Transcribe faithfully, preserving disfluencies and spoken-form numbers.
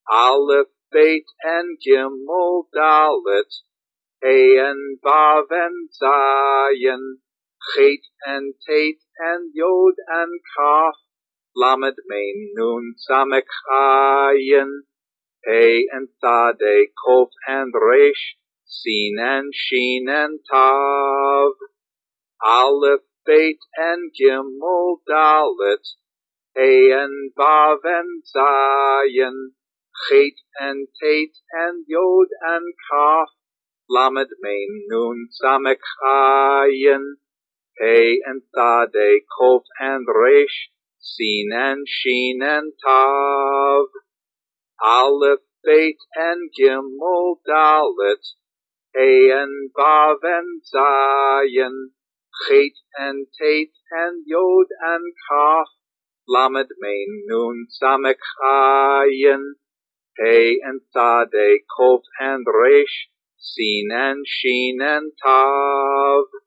Aleph, Bet, and Gimel, Dalet, Hey and Vav and Zayin, Chet and Tet and Yod and Kaf, Lamed, Mein, Nun, Samek, Ayin, Hey and Tzadeh, Kof and Resh, Sin and Shin and Tav, Aleph, Bet, and Gimel, Dalet, Hey and Vav and Zayin, Chet and Tet and Yod and Kaf, Lamed, Mein, Nun, Samek, Ayin, Hey and Tzadeh, Kof and Resh, Sin and Shin and Tav, Aleph, Bet, and Gimel, Dalet, Hey and Vav and Zayin, Chet and Tet and Yod and Kaf, Lamed, Mein, Nun, Samek, Ayin, Hey and Tzadeh, Kof and Resh, Sin and Shin and Tav.